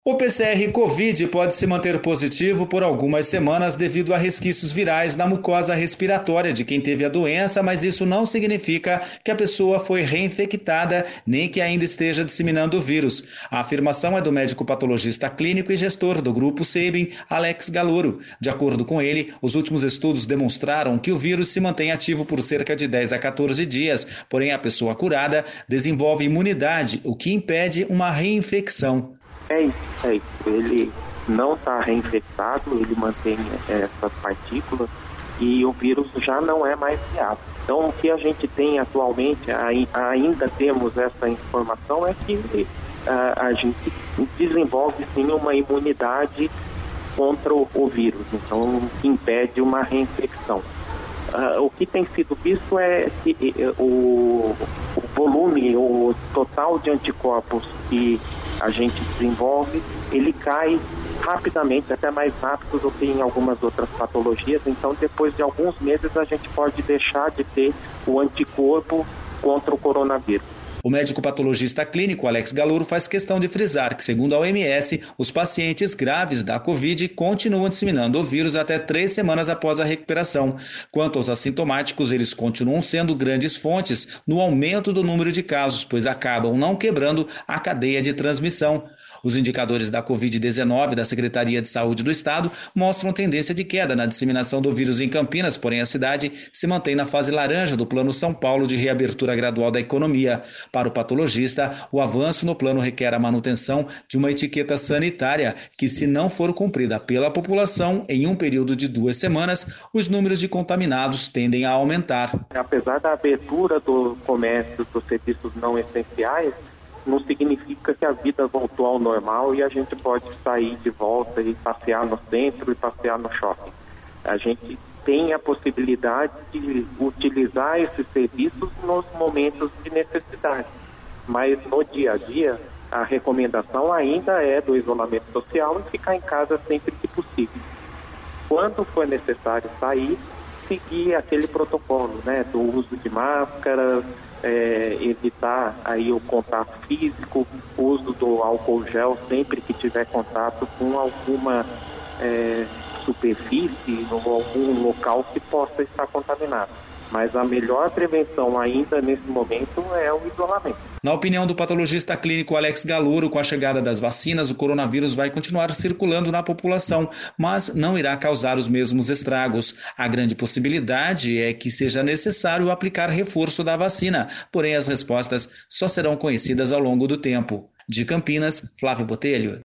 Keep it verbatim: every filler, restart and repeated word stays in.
O P C R Covid pode se manter positivo por algumas semanas devido a resquícios virais na mucosa respiratória de quem teve a doença, mas isso não significa que a pessoa foi reinfectada nem que ainda esteja disseminando o vírus. A afirmação é do médico patologista clínico e gestor do grupo Sabin, Alex Galouro. De acordo com ele, os últimos estudos demonstraram que o vírus se mantém ativo por cerca de dez a quatorze dias, porém a pessoa curada desenvolve imunidade, o que impede uma reinfecção. É isso, é isso. Ele não está reinfectado, ele mantém essas partículas e o vírus já não é mais viável. Então, o que a gente tem atualmente, ainda temos essa informação, é que a, a gente desenvolve sim uma imunidade contra o, o vírus, então impede uma reinfecção. Uh, o que tem sido visto é que uh, o, o volume, o total de anticorpos que a gente desenvolve, ele cai rapidamente, até mais rápido do que em algumas outras patologias. Então, depois de alguns meses, a gente pode deixar de ter o anticorpo contra o coronavírus. O médico patologista clínico Alex Galouro faz questão de frisar que, segundo a O M S, os pacientes graves da Covid continuam disseminando o vírus até três semanas após a recuperação. Quanto aos assintomáticos, eles continuam sendo grandes fontes no aumento do número de casos, pois acabam não quebrando a cadeia de transmissão. Os indicadores da covid dezenove da Secretaria de Saúde do Estado mostram tendência de queda na disseminação do vírus em Campinas, porém a cidade se mantém na fase laranja do Plano São Paulo de reabertura gradual da economia. Para o patologista, o avanço no plano requer a manutenção de uma etiqueta sanitária que, se não for cumprida pela população em um período de duas semanas, os números de contaminados tendem a aumentar. Apesar da abertura do comércio dos serviços não essenciais, não significa que a vida voltou ao normal e a gente pode sair de volta e passear no centro e passear no shopping. A gente tem a possibilidade de utilizar esses serviços nos momentos de necessidade, mas no dia a dia a recomendação ainda é do isolamento social e ficar em casa sempre que possível. Quando for necessário sair, seguir aquele protocolo, né, do uso de máscaras, É, evitar aí o contato físico, o uso do álcool gel sempre que tiver contato com alguma é, superfície ou algum local que possa estar contaminado. Mas a melhor prevenção ainda nesse momento é o isolamento. Na opinião do patologista clínico Alex Galouro, com a chegada das vacinas, o coronavírus vai continuar circulando na população, mas não irá causar os mesmos estragos. A grande possibilidade é que seja necessário aplicar reforço da vacina, porém as respostas só serão conhecidas ao longo do tempo. De Campinas, Flávio Botelho.